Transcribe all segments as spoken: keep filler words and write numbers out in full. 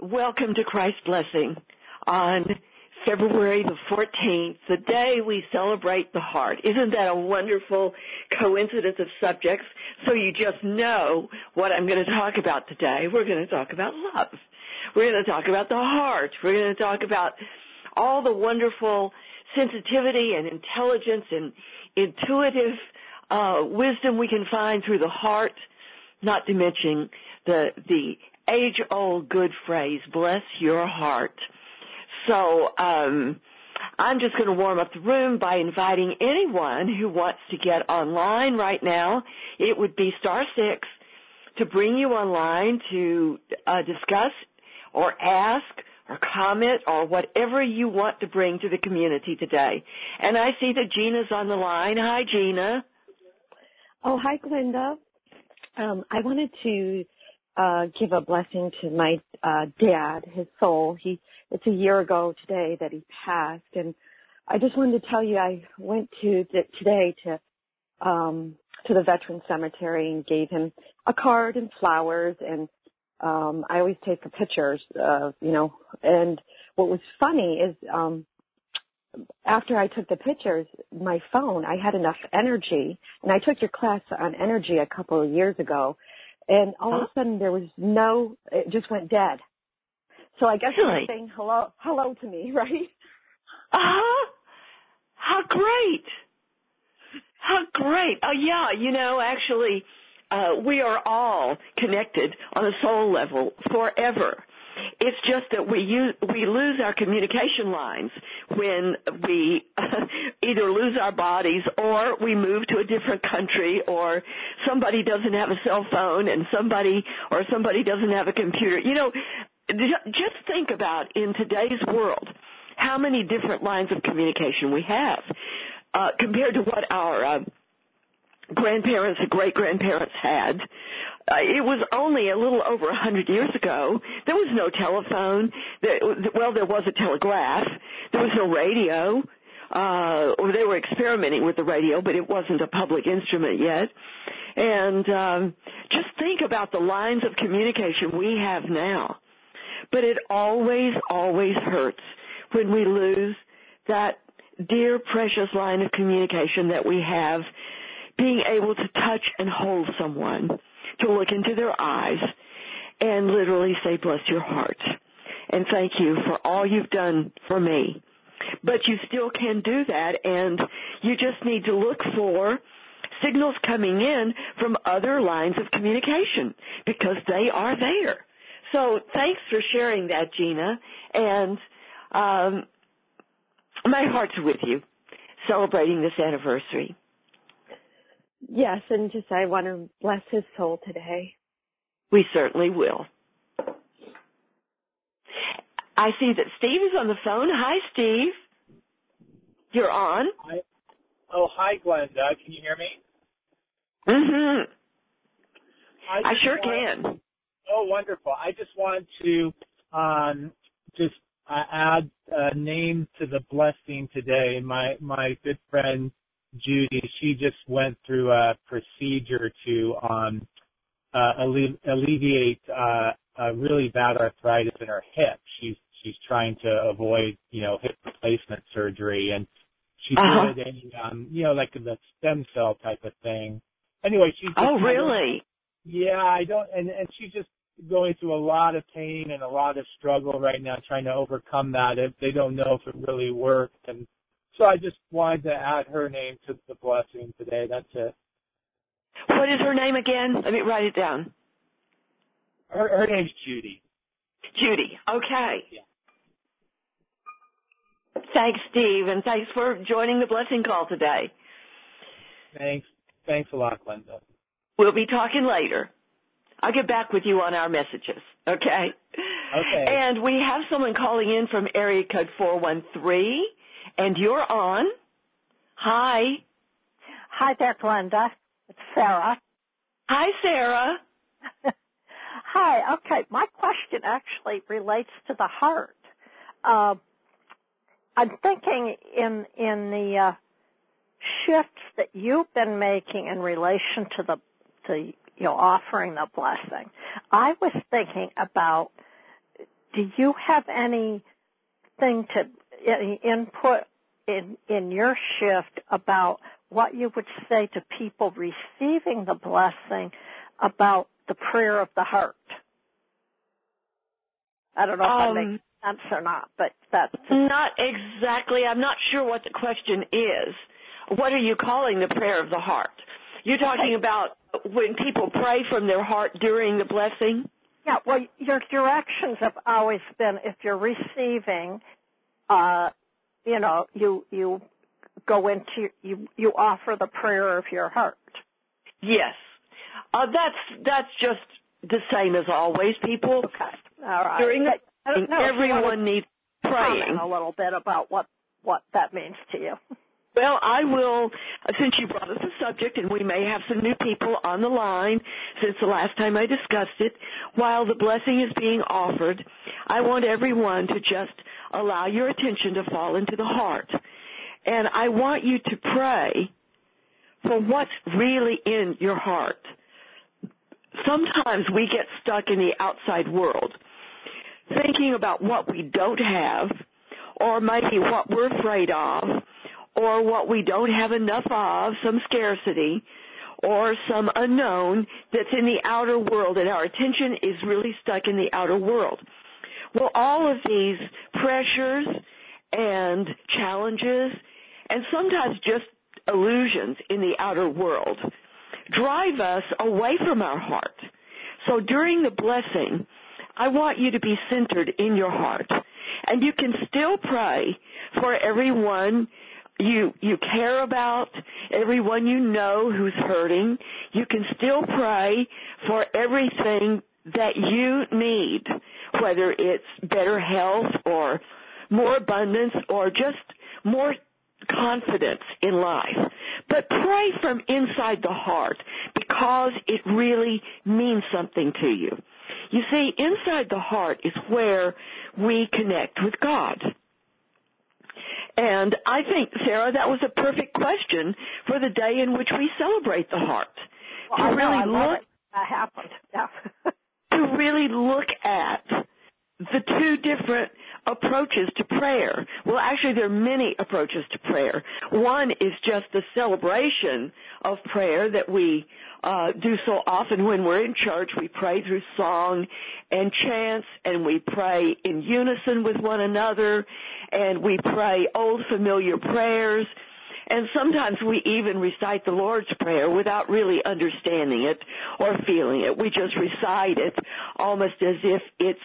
welcome to Christ Blessing on February the fourteenth, the day we celebrate the heart. Isn't that a wonderful coincidence of subjects? So you just know what I'm going to talk about today. We're going to talk about love. We're going to talk about the heart. We're going to talk about all the wonderful sensitivity and intelligence and intuitive uh, wisdom we can find through the heart, not to mention the the age-old good phrase, bless your heart. So um, I'm just going to warm up the room by inviting anyone who wants to get online right now. It would be star six to bring you online to uh, discuss or ask or comment or whatever you want to bring to the community today. And I see that Gina's on the line. Hi, Gina. Oh, hi, Glenda. Um, I wanted to uh, give a blessing to my uh, dad, his soul. He it's a year ago today that he passed, and I just wanted to tell you I went to the, today to um, to the Veteran Cemetery and gave him a card and flowers, and um, I always take the pictures, uh, you know. And what was funny is um, after I took the pictures, my phone, I had enough energy, and I took your class on energy a couple of years ago, and all huh? of a sudden there was no, it just went dead. So I guess really? it was saying hello, hello to me, right? Uh-huh. How great. How great. Oh, yeah, you know, actually, uh, we are all connected on a soul level forever. It's just that we use, we lose our communication lines when we uh, either lose our bodies or we move to a different country or somebody doesn't have a cell phone and somebody or somebody doesn't have a computer. You know, just think about in today's world how many different lines of communication we have uh, compared to what our uh, grandparents and great-grandparents had. Uh, it was only a little over a hundred years ago. There was no telephone. There, well, there was a telegraph. There was no radio. Uh, or they were experimenting with the radio, but it wasn't a public instrument yet. And um, just think about the lines of communication we have now. But it always, always hurts when we lose that dear, precious line of communication that we have, being able to touch and hold someone, to look into their eyes and literally say, bless your heart, and thank you for all you've done for me. But you still can do that, and you just need to look for signals coming in from other lines of communication because they are there. So thanks for sharing that, Gina, and um, my heart's with you celebrating this anniversary. Yes, and just I want to bless his soul today. We certainly will. I see that Steve is on the phone. Hi, Steve. You're on. Hi. Oh, hi, Glenda. Can you hear me? Mm-hmm. I, I sure want, can. Oh, wonderful. I just want to um, just uh, add a name to the blessing today. My, my good friend, Judy, she just went through a procedure to um, uh, alle- alleviate uh, a really bad arthritis in her hip. She's she's trying to avoid, you know, hip replacement surgery, and she uh-huh. did a, um, you know, like the stem cell type of thing. Anyway, she's just oh really? Of, yeah, I don't, and and she's just going through a lot of pain and a lot of struggle right now, trying to overcome that. If they don't know if it really worked, and so I just wanted to add her name to the blessing today. That's it. What is her name again? Let me write it down. Her, her name's Judy. Judy. Okay. Yeah. Thanks, Steve, and thanks for joining the blessing call today. Thanks. Thanks a lot, Glenda. We'll be talking later. I'll get back with you on our messages, okay? Okay. And we have someone calling in from area code four one three. And you're on. Hi. Hi there, Glenda. It's Sarah. Hi, Sarah. Hi. Okay, my question actually relates to the heart. Uh, I'm thinking in in the uh, shifts that you've been making in relation to the the you know offering the blessing. I was thinking about do you have anything to any input in in your shift about what you would say to people receiving the blessing about the prayer of the heart? I don't know if Um, that makes sense or not, but that's Not exactly. I'm not sure what the question is. What are you calling the prayer of the heart? You're talking Okay. about when people pray from their heart during the blessing? Yeah, well, your directions have always been if you're receiving, uh, you know, you you go into you you offer the prayer of your heart. Yes. Uh, that's that's just the same as always. People Okay, all right. during the I don't know if you everyone want to needs praying. comment a little bit about what what that means to you. Well, I will, since you brought us the subject, and we may have some new people on the line since the last time I discussed it, while the blessing is being offered, I want everyone to just allow your attention to fall into the heart. And I want you to pray for what's really in your heart. Sometimes we get stuck in the outside world, thinking about what we don't have, or maybe what we're afraid of, or what we don't have enough of, some scarcity, or some unknown that's in the outer world, and our attention is really stuck in the outer world. Well, all of these pressures and challenges, and sometimes just illusions in the outer world, drive us away from our heart. So during the blessing, I want you to be centered in your heart. And you can still pray for everyone you you care about, everyone you know who's hurting. You can still pray for everything that you need, whether it's better health or more abundance or just more confidence in life. But pray from inside the heart because it really means something to you. You see, inside the heart is where we connect with God. And I think, Sarah, that was a perfect question for the day in which we celebrate the heart. Well, to I really know, I love look, it. That happened. Yeah. to really look at the two different approaches to prayer. Well, actually, there are many approaches to prayer. One is just the celebration of prayer that we uh, do so often when we're in church. We pray through song and chants, and we pray in unison with one another, and we pray old familiar prayers. And sometimes we even recite the Lord's Prayer without really understanding it or feeling it. We just recite it almost as if it's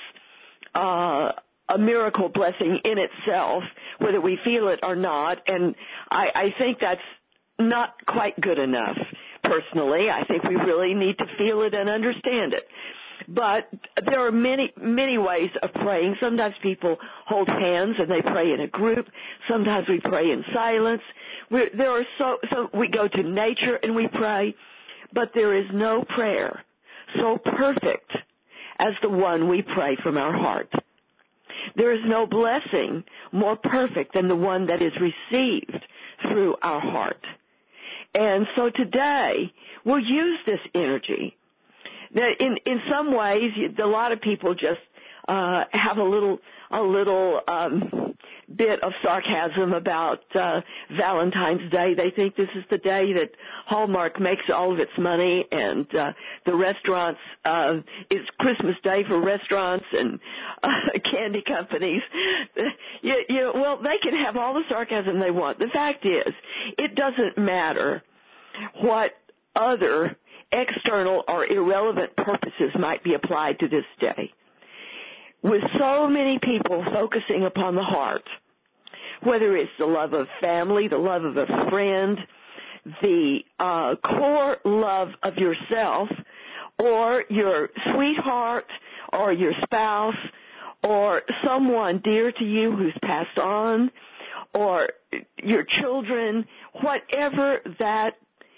Uh, a miracle blessing in itself, whether we feel it or not, and I, I think that's not quite good enough, personally. I think we really need to feel it and understand it. But there are many, many ways of praying. Sometimes people hold hands and they pray in a group. Sometimes we pray in silence. We're, there are so, so we go to nature and we pray, but there is no prayer so perfect as the one we pray from our heart. There is no blessing more perfect than the one that is received through our heart. And so today, we'll use this energy. Now, in, in some ways, a lot of people just uh, have a little, a little um, bit of sarcasm about uh, Valentine's Day. They think this is the day that Hallmark makes all of its money, and uh, the restaurants, uh, it's Christmas Day for restaurants and uh, candy companies. You, you, well, they can have all the sarcasm they want. The fact is, it doesn't matter what other external or irrelevant purposes might be applied to this day. With so many people focusing upon the heart, whether it's the love of family, the love of a friend, the uh, core love of yourself, or your sweetheart, or your spouse, or someone dear to you who's passed on, or your children, whatever that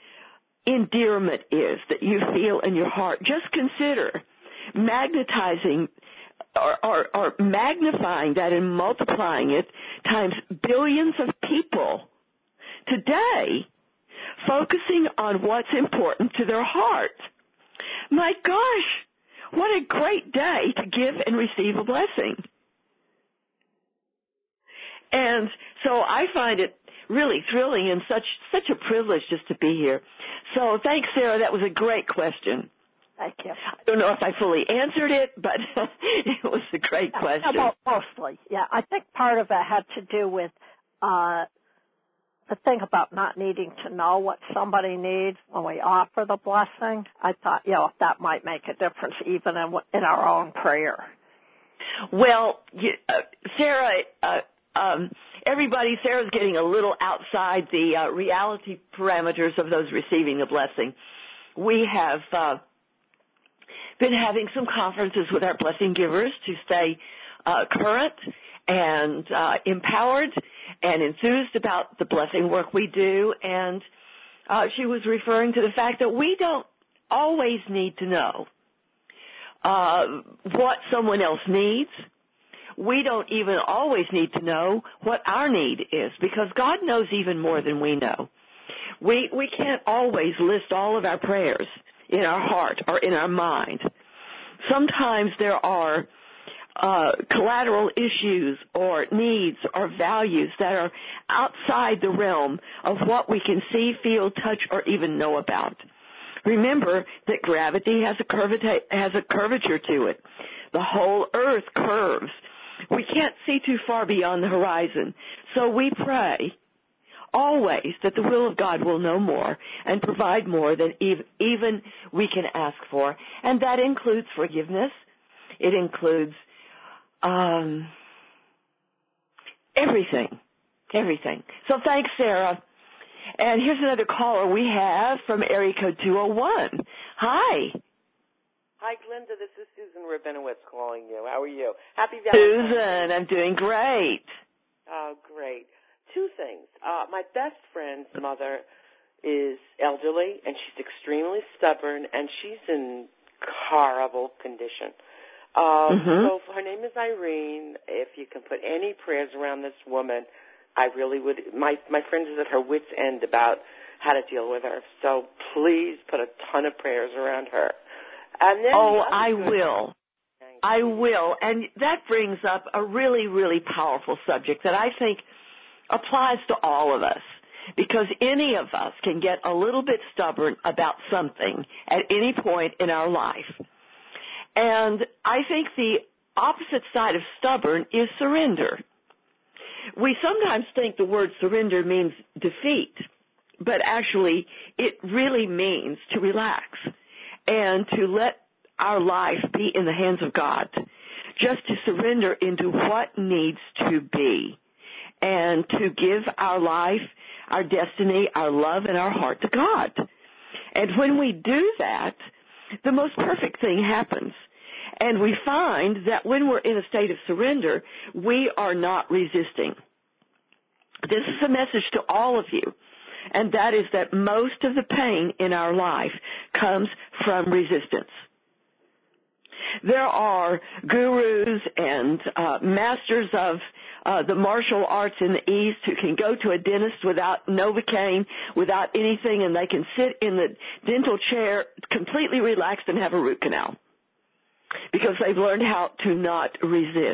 endearment is that you feel in your heart, just consider magnetizing Or, or, or magnifying that and multiplying it times billions of people today, focusing on what's important to their heart. My gosh, What a great day to give and receive a blessing. And so I find it really thrilling and such such a privilege just to be here. So thanks, Sarah. That was a great question. Thank you. I don't know if I fully answered it, but it was a great question. Yeah, well, mostly, yeah. I think part of it had to do with uh, the thing about not needing to know what somebody needs when we offer the blessing. I thought, you know, that might make a difference even in, in our own prayer. Well, you, uh, Sarah, uh, um, everybody, Sarah's getting a little outside the uh, reality parameters of those receiving the blessing. We have uh, been having some conferences with our blessing givers to stay uh, current and uh, empowered and enthused about the blessing work we do. And uh, she was referring to the fact that we don't always need to know uh, what someone else needs. We don't even always need to know what our need is, because God knows even more than we know. We we can't always list all of our prayers in our heart or in our mind. Sometimes there are uh, collateral issues or needs or values that are outside the realm of what we can see, feel, touch, or even know about. Remember that gravity has a curvita- has a curvature to it. The whole earth curves. We can't see too far beyond the horizon. So we pray always that the will of God will know more and provide more than even we can ask for. And that includes forgiveness. It includes um, everything, everything. So thanks, Sarah. And here's another caller we have from area code two oh one. Hi. Hi, Glenda. This is Susan Rabinowitz calling you. How are you? Happy Valentine's Day. Susan, I'm doing great. Oh, great. Two things. Uh, my best friend's mother is elderly, and she's extremely stubborn, and she's in horrible condition. Um, mm-hmm. So her name is Irene. If you can put any prayers around this woman, I really would. My, my friend is at her wit's end about how to deal with her. So please put a ton of prayers around her. And then oh, I will. I will. And that brings up a really, really powerful subject that I think applies to all of us, because any of us can get a little bit stubborn about something at any point in our life. And I think the opposite side of stubborn is surrender. We sometimes think the word surrender means defeat, but actually it really means to relax and to let our life be in the hands of God, just to surrender into what needs to be, and to give our life, our destiny, our love, and our heart to God. And when we do that, the most perfect thing happens. And we find that when we're in a state of surrender, we are not resisting. This is a message to all of you, and that is that most of the pain in our life comes from resistance. There are gurus and uh, masters of uh, the martial arts in the East who can go to a dentist without Novocaine, without anything, and they can sit in the dental chair completely relaxed and have a root canal because they've learned how to not resist.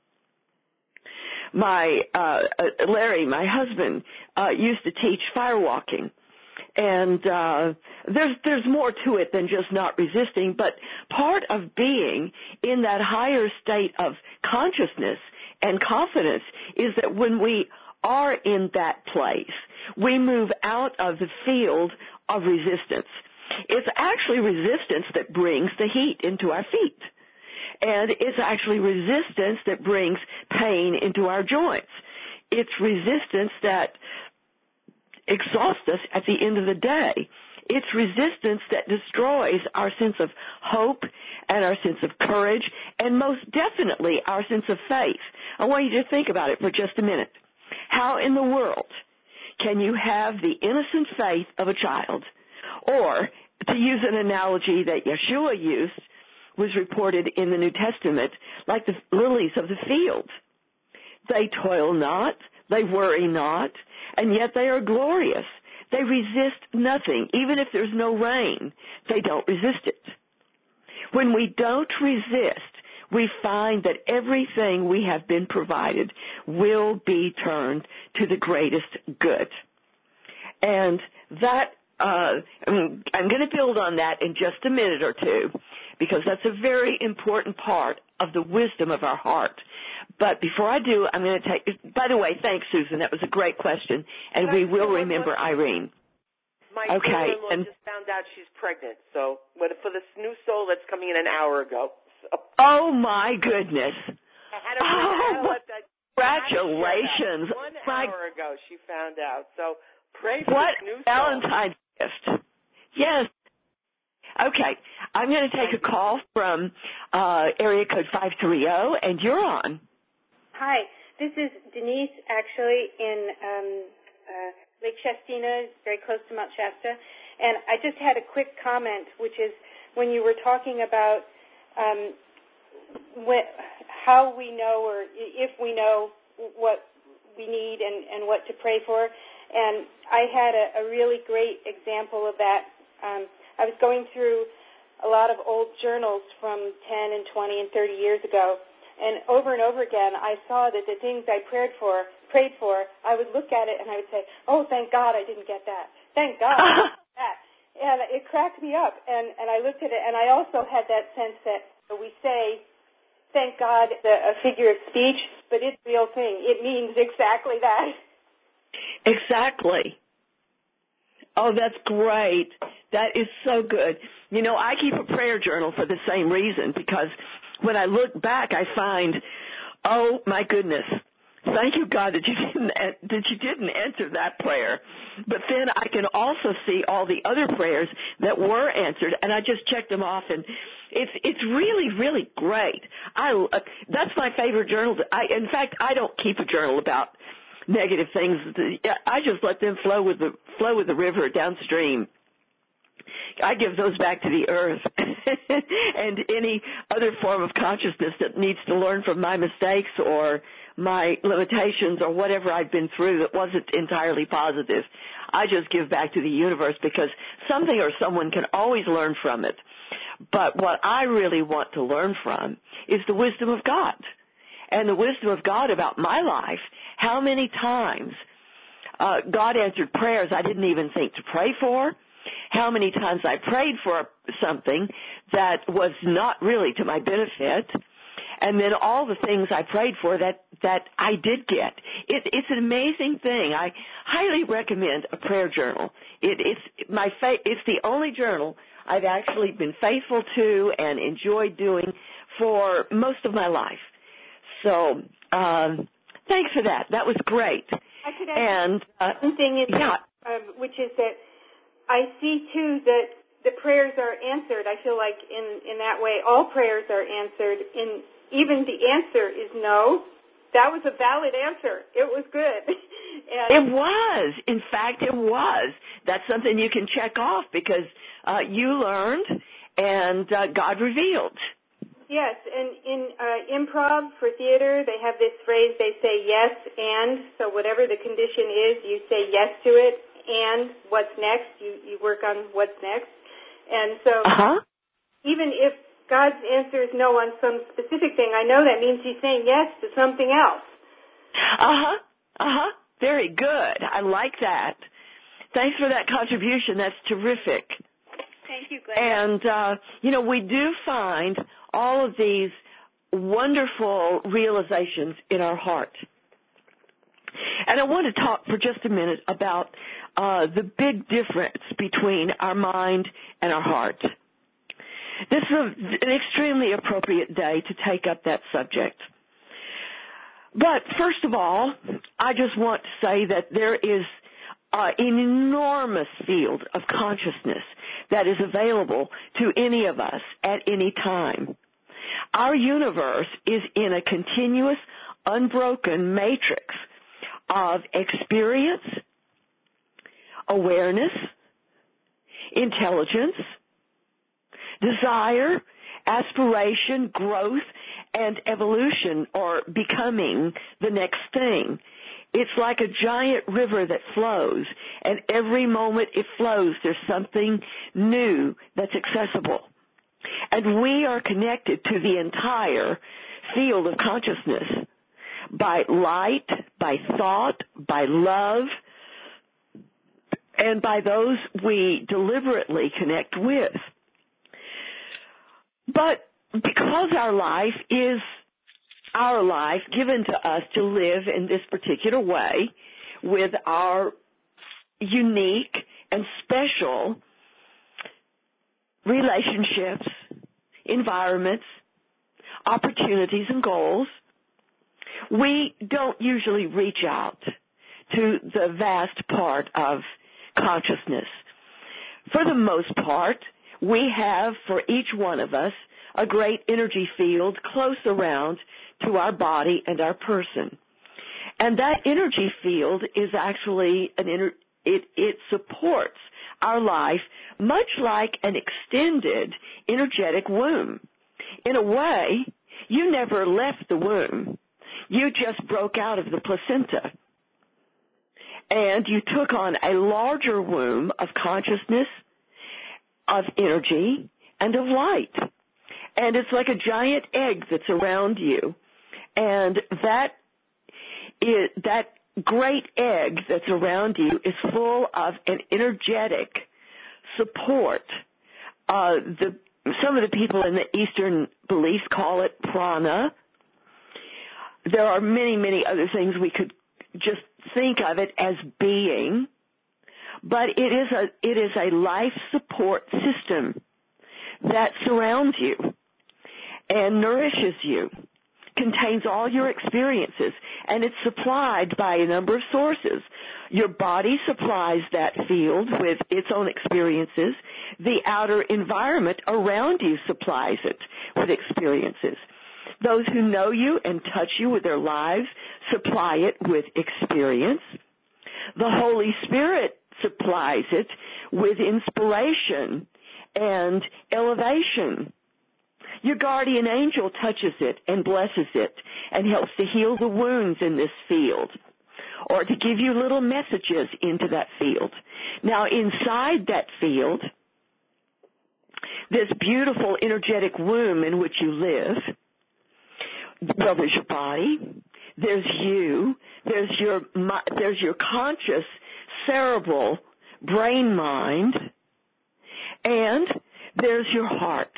My uh, Larry, my husband, uh, used to teach firewalking. And uh, there's there's more to it than just not resisting, but part of being in that higher state of consciousness and confidence is that when we are in that place, we move out of the field of resistance. It's actually resistance that brings the heat into our feet. And it's actually resistance that brings pain into our joints. It's resistance that exhausts us at the end of the day. It's resistance that destroys our sense of hope and our sense of courage and most definitely our sense of faith. I want you to think about it for just a minute. How in the world can you have the innocent faith of a child, or to use an analogy that Yeshua used, was reported in the New Testament, like the lilies of the field? They toil not, they worry not, and yet they are glorious. They resist nothing. Even if there's no rain, they don't resist it. When we don't resist, we find that everything we have been provided will be turned to the greatest good. And that, uh, I'm, I'm going to build on that in just a minute or two, because that's a very important part of the wisdom of our heart. But before I do, I'm going to take, by the way, thanks, Susan. That was a great question, and we will remember Irene. My okay, daughter-in-law and, just found out she's pregnant, so for this new soul that's coming in an hour ago. So. Oh, my goodness. I had to, oh, I had to let that, congratulations. One my, hour ago she found out. So pray for what this new Valentine's soul. gift. Yes. Okay, I'm going to take a call from uh, area code five three zero, and you're on. Hi, this is Denise, actually, in um, uh, Lake Shastina, very close to Mount Shasta. And I just had a quick comment, which is when you were talking about um, what, how we know or if we know what we need and, and what to pray for. And I had a, a really great example of that. Um, I was going through a lot of old journals from ten and twenty and thirty years ago, and over and over again I saw that the things I prayed for, prayed for, I would look at it and I would say, oh, thank God I didn't get that. Thank God I didn't get that. And it cracked me up, and, and I looked at it, and I also had that sense that we say, thank God, a figure of speech, but it's a real thing. It means exactly that. Exactly. Oh, that's great. That is so good. You know, I keep a prayer journal for the same reason, because when I look back, I find, oh, my goodness, thank you, God, that you didn't that you didn't answer that prayer. But then I can also see all the other prayers that were answered, and I just checked them off, and it's it's really, really great. I that's my favorite journal. I, in fact, I don't keep a journal about negative things. I just let them flow with the flow with the river downstream. I give those back to the earth and any other form of consciousness that needs to learn from my mistakes or my limitations or whatever I've been through that wasn't entirely positive. I just give back to the universe, because something or someone can always learn from it. But what I really want to learn from is the wisdom of God. And the wisdom of God about my life, how many times uh, God answered prayers I didn't even think to pray for, how many times I prayed for something that was not really to my benefit, and then all the things I prayed for that, that I did get. It, it's an amazing thing. I highly recommend a prayer journal. It, it's, my fa- it's the only journal I've actually been faithful to and enjoyed doing for most of my life. So um, thanks for that. That was great. I could add and uh, one thing, is yeah. that, um, which is that I see, too, that the prayers are answered. I feel like in, in that way all prayers are answered. In, even the answer is no. That was a valid answer. It was good. And it was. In fact, it was. That's something you can check off, because uh, you learned and uh, God revealed. Yes, and in uh, improv for theater, they have this phrase, they say yes and, so whatever the condition is, you say yes to it, and what's next, you, you work on what's next. And so uh-huh. even if God's answer is no on some specific thing, I know that means he's saying yes to something else. Uh-huh, uh-huh. Very good. I like that. Thanks for that contribution. That's terrific. Thank you, Glenda. And, uh, you know, we do find all of these wonderful realizations in our heart. And I want to talk for just a minute about uh, the big difference between our mind and our heart. This is a, an extremely appropriate day to take up that subject. But first of all, I just want to say that there is uh, an enormous field of consciousness that is available to any of us at any time. Our universe is in a continuous, unbroken matrix of experience, awareness, intelligence, desire, aspiration, growth, and evolution, or becoming the next thing. It's like a giant river that flows, and every moment it flows, there's something new that's accessible. And we are connected to the entire field of consciousness by light, by thought, by love, and by those we deliberately connect with. But because our life is our life given to us to live in this particular way with our unique and special relationships, environments, opportunities, and goals, we don't usually reach out to the vast part of consciousness. For the most part, we have, for each one of us, a great energy field close around to our body and our person. And that energy field is actually an inner, it, it supports our life much like an extended energetic womb. In a way, you never left the womb. You just broke out of the placenta. And you took on a larger womb of consciousness, of energy, and of light. And it's like a giant egg that's around you. And that is, that great egg that's around you is full of an energetic support. Uh, the, some of the people in the Eastern beliefs call it prana. There are many, many other things we could just think of it as being, but it is a it is a life support system that surrounds you and nourishes you, contains all your experiences, and it's supplied by a number of sources. Your body supplies that field with its own experiences. The outer environment around you supplies it with experiences. Those who know you and touch you with their lives supply it with experience. The Holy Spirit supplies it with inspiration and elevation. Your guardian angel touches it and blesses it and helps to heal the wounds in this field or to give you little messages into that field. Now, inside that field, this beautiful energetic womb in which you live, well, there's your body, there's you, there's your there's your conscious cerebral brain mind, and there's your heart.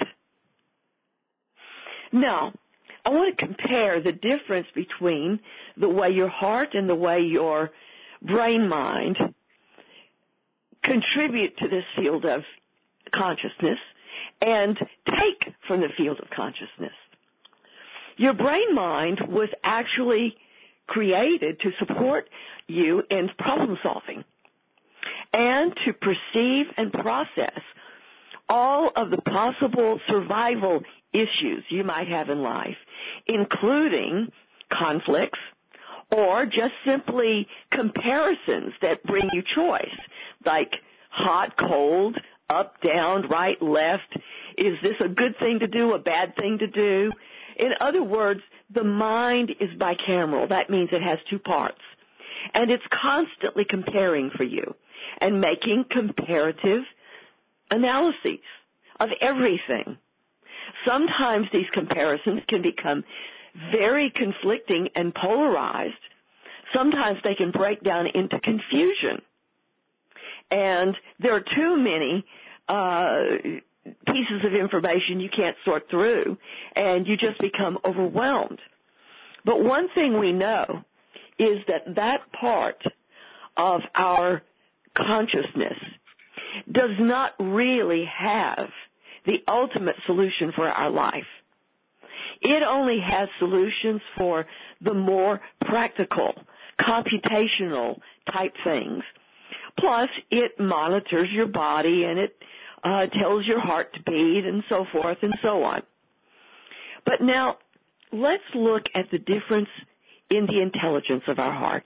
Now, I want to compare the difference between the way your heart and the way your brain mind contribute to this field of consciousness and take from the field of consciousness. Your brain mind was actually created to support you in problem solving and to perceive and process all of the possible survival issues you might have in life, including conflicts or just simply comparisons that bring you choice, like hot, cold, up, down, right, left. Is this a good thing to do, a bad thing to do? In other words, the mind is bicameral. That means it has two parts. And it's constantly comparing for you and making comparative analyses of everything. Sometimes these comparisons can become very conflicting and polarized. Sometimes they can break down into confusion. And there are too many uh, pieces of information you can't sort through, and you just become overwhelmed. But one thing we know is that that part of our consciousness does not really have the ultimate solution for our life. It only has solutions for the more practical, computational type things. Plus, it monitors your body and it uh, tells your heart to beat and so forth and so on. But now, let's look at the difference in the intelligence of our heart.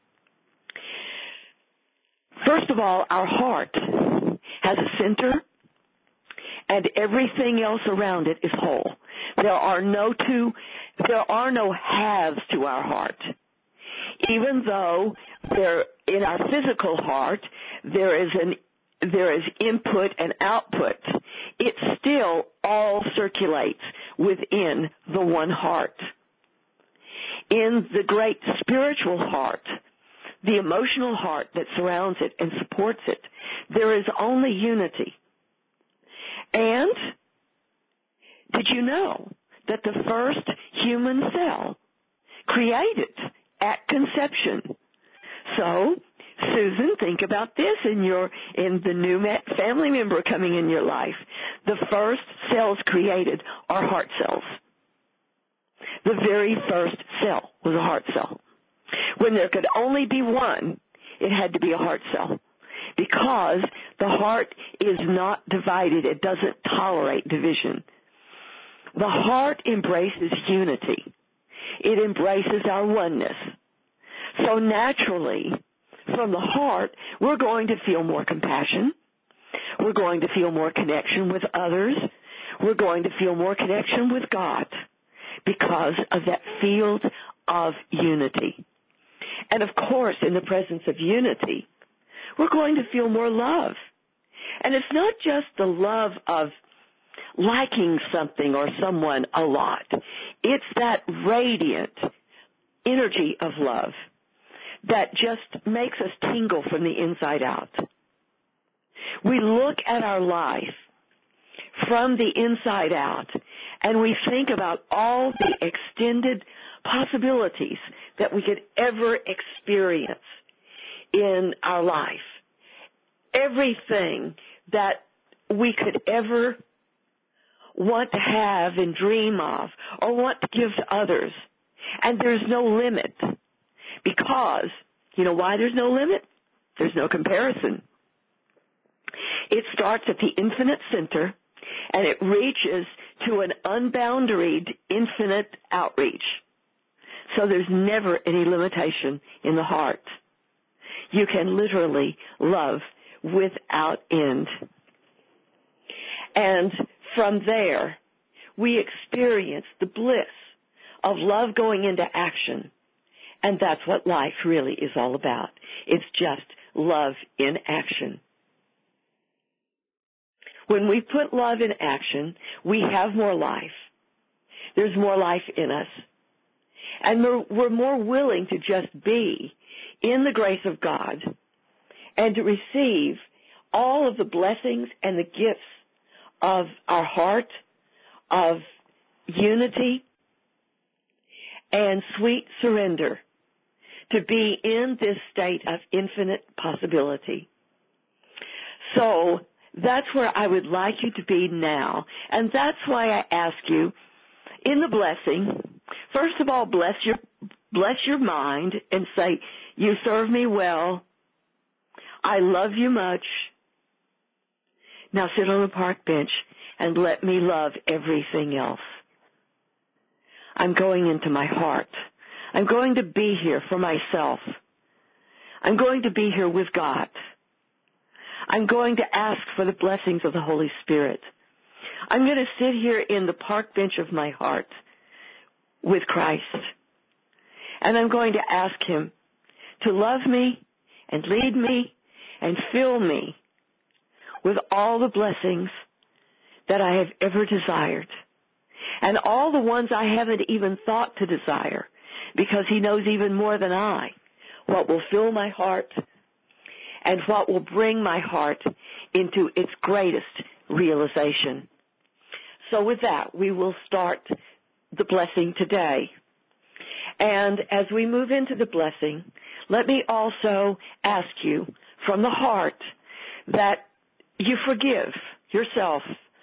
First of all, our heart has a center, and everything else around it is whole. There are no two, there are no halves to our heart. Even though there, in our physical heart, there is an there is input and output, it still all circulates within the one heart. In the great spiritual heart, the emotional heart that surrounds it and supports it, there is only unity. And did you know that the first human cell created at conception? So, Susan, think about this in your in the new family member coming in your life. The first cells created are heart cells. The very first cell was a heart cell. When there could only be one, it had to be a heart cell, because the heart is not divided. It doesn't tolerate division. The heart embraces unity. It embraces our oneness. So naturally, from the heart, we're going to feel more compassion. We're going to feel more connection with others. We're going to feel more connection with God because of that field of unity. And of course, in the presence of unity, we're going to feel more love. And it's not just the love of liking something or someone a lot. It's that radiant energy of love that just makes us tingle from the inside out. We look at our life from the inside out, and we think about all the extended possibilities that we could ever experience in our life. Everything that we could ever want to have and dream of or want to give to others. And there's no limit, because, you know why there's no limit? There's no comparison. It starts at the infinite center, and it reaches to an unboundaried infinite outreach. So there's never any limitation in the heart. You can literally love without end. And from there, we experience the bliss of love going into action. And that's what life really is all about. It's just love in action. When we put love in action, we have more life. There's more life in us. And we're, we're more willing to just be in the grace of God and to receive all of the blessings and the gifts of our heart, of unity, and sweet surrender to be in this state of infinite possibility. So that's where I would like you to be now. And that's why I ask you, in the blessing, first of all, bless your bless your mind and say, you serve me well. I love you much. Now sit on the park bench and let me love everything else. I'm going into my heart. I'm going to be here for myself. I'm going to be here with God. I'm going to ask for the blessings of the Holy Spirit. I'm going to sit here in the park bench of my heart with Christ. And I'm going to ask Him to love me and lead me and fill me with all the blessings that I have ever desired. And all the ones I haven't even thought to desire, because He knows even more than I what will fill my heart and what will bring my heart into its greatest realization. So with that, we will start the blessing today. And as we move into the blessing, let me also ask you from the heart that you forgive yourself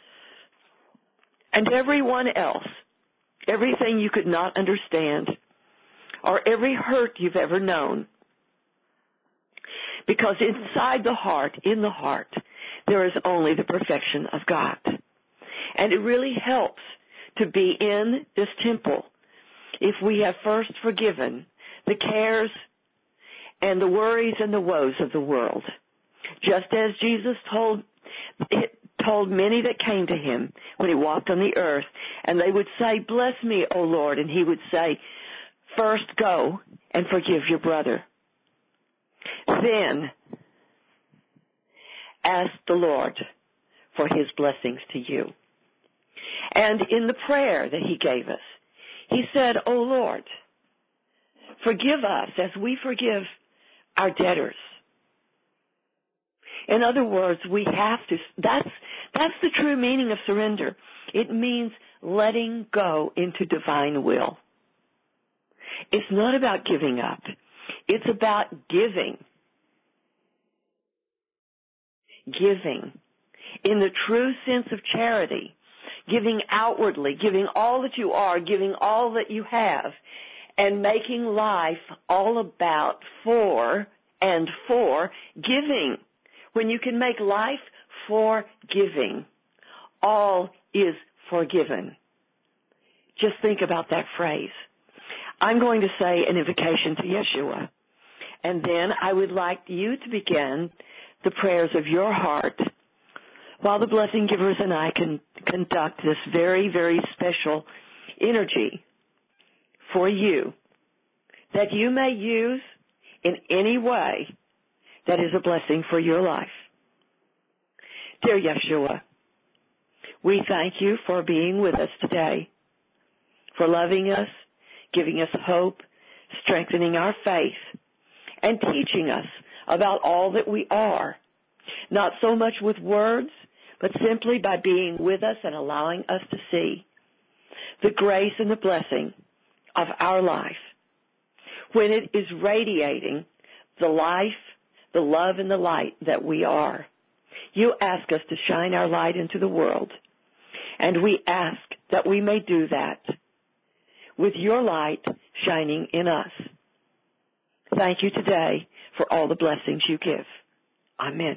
and everyone else, everything you could not understand, or every hurt you've ever known. Because inside the heart, in the heart, there is only the perfection of God. And it really helps to be in this temple if we have first forgiven the cares and the worries and the woes of the world. Just as Jesus told told many that came to Him when He walked on the earth, and they would say, bless me, O Lord, and He would say, first go and forgive your brother. Then, ask the Lord for his blessings to you. And in the prayer that he gave us, he said, "O Lord, forgive us as we forgive our debtors." In other words, we have to, that's, that's the true meaning of surrender. It means letting go into divine will. It's not about giving up. It's about giving. Giving. In the true sense of charity. Giving outwardly, giving all that you are, giving all that you have, and making life all about for and for giving. When you can make life for giving, all is forgiven. Just think about that phrase. I'm going to say an invocation to Yeshua, and then I would like you to begin the prayers of your heart while the blessing givers and I can conduct this very, very special energy for you that you may use in any way that is a blessing for your life. Dear Yeshua, we thank you for being with us today, for loving us, giving us hope, strengthening our faith, and teaching us about all that we are, not so much with words, but simply by being with us and allowing us to see the grace and the blessing of our life. When it is radiating the life, the love, and the light that we are, you ask us to shine our light into the world, and we ask that we may do that with your light shining in us. Thank you today for all the blessings you give. Amen.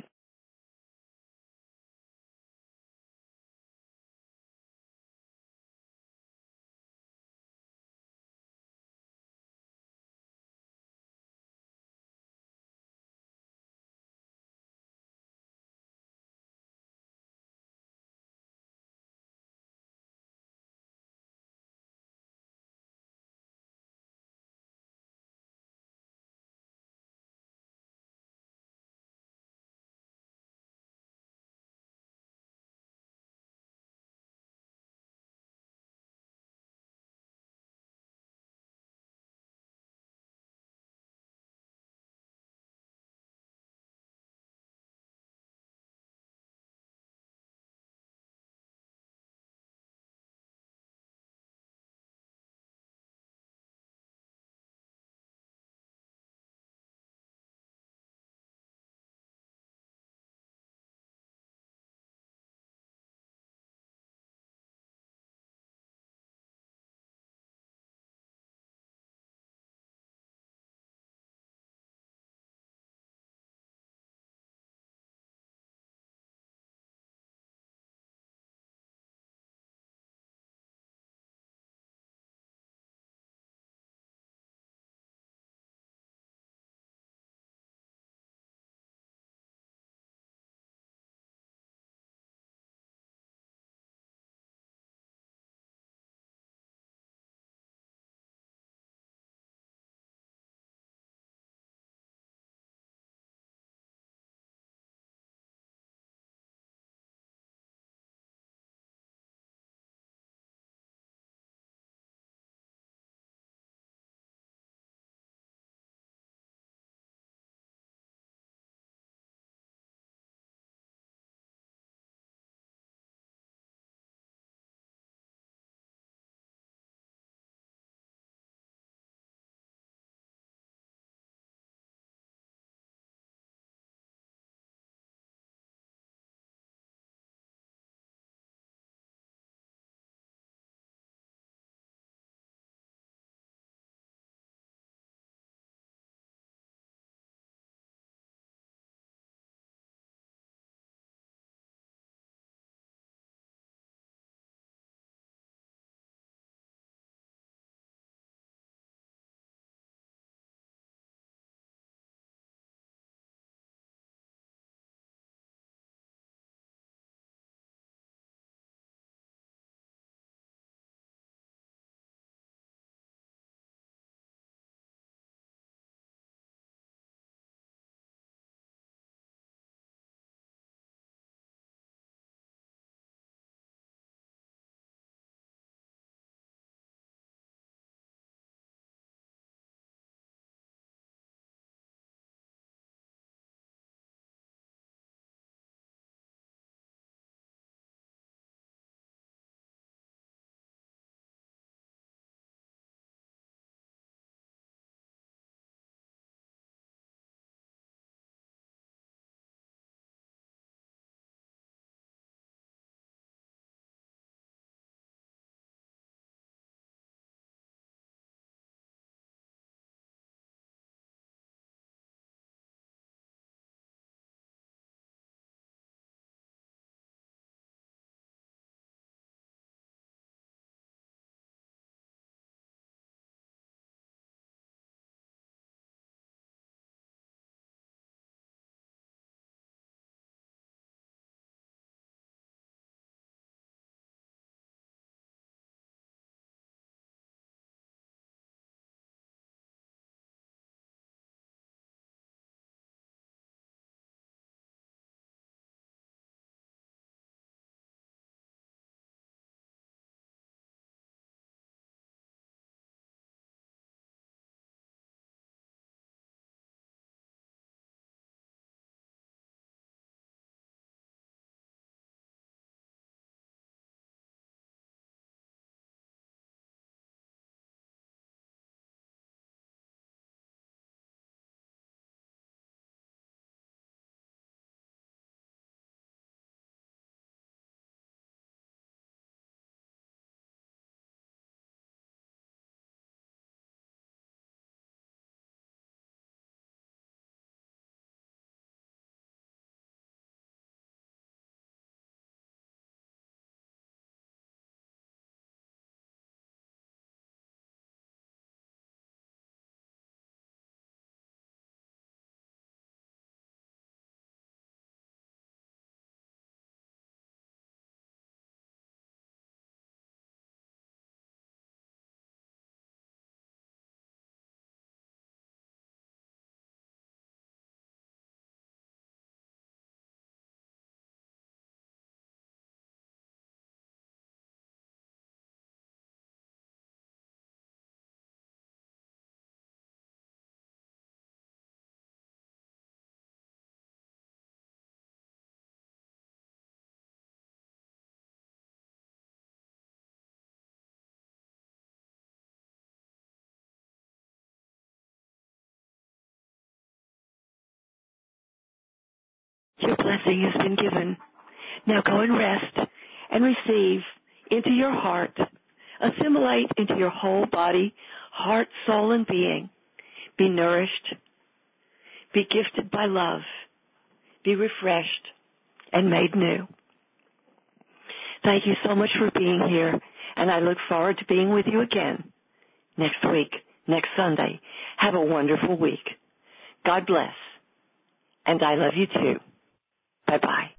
Your blessing has been given. Now go and rest and receive into your heart. Assimilate into your whole body, heart, soul, and being. Be nourished. Be gifted by love. Be refreshed and made new. Thank you so much for being here, and I look forward to being with you again next week, next Sunday. Have a wonderful week. God bless. And I love you too. Bye-bye.